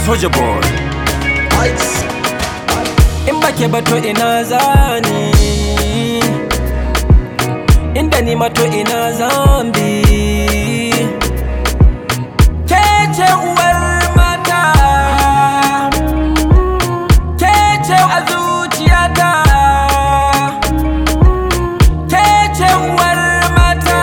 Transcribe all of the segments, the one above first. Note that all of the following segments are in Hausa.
Soulja Boy. In bake bato ina zani, inda ni mato ina zambi. Kece uwar mata, kece a zuciyata. Kece uwar mata,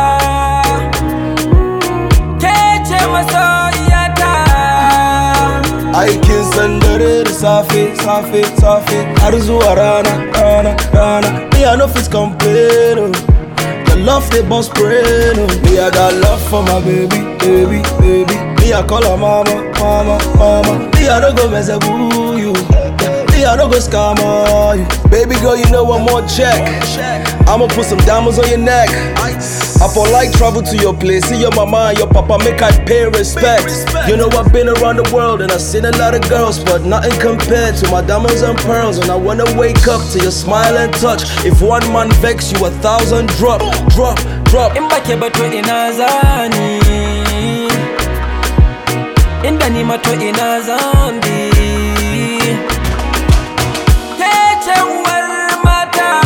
kece masoyiyata. Aikin sandare da safe, safe, safe har zuwa rana. Me I no fit complain, oh. The love they boss brain, oh. Me I got love for my baby. Me I call her mama. Me I don't go mess up with you. Me I don't go scam on you. Baby girl, you know one more check. I'ma put some diamonds on your neck. I for like travel to your place, see your mama and your papa, make I pay respect. You know I've been around the world and I've seen a lot of girls, but nothing compared to my diamonds and pearls. And I wanna wake up to your smile and touch. If one man vex you, 1,000 drop. In bake bato ina zani, inda ni mato ina zambi. Kece uwar mata,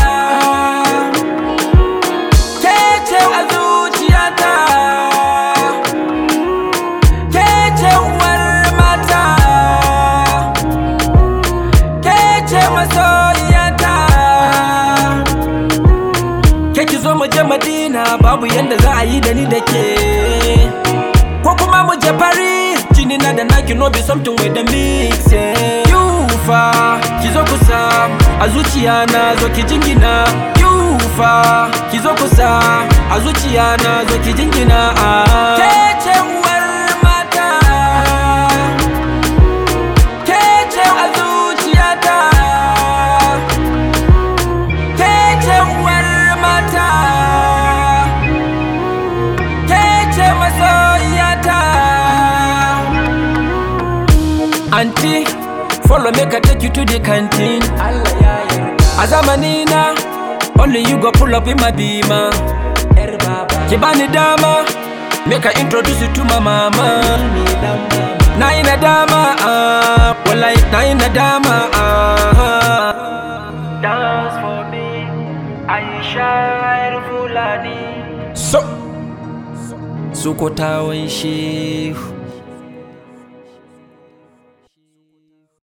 kece a zuciyata. Kece uwar mata, kece masoyiyata. Ke zo mu je Madina, babu yanda za a yi da ni da ke. Ko kuma mu je Paris, jini na da naki no be something with the mix. Yufa, ki zo kusa, a zuciya na zo ki jingina. Yufa, ki zo kusa, a zuciya na zo ki jingina. Kece uwar mata, kece a zuciyata. Kece uwar mata, kece masoyiyata. Auntie, follow me, I take you to the canteen. A zamanina, only you go pull up in my beamer. Kibani dama, make I introduce you to my mama. Na ina dama, walai na ina dama. Dance for me, Aisha Fulani. So, Sukotawan Shehu.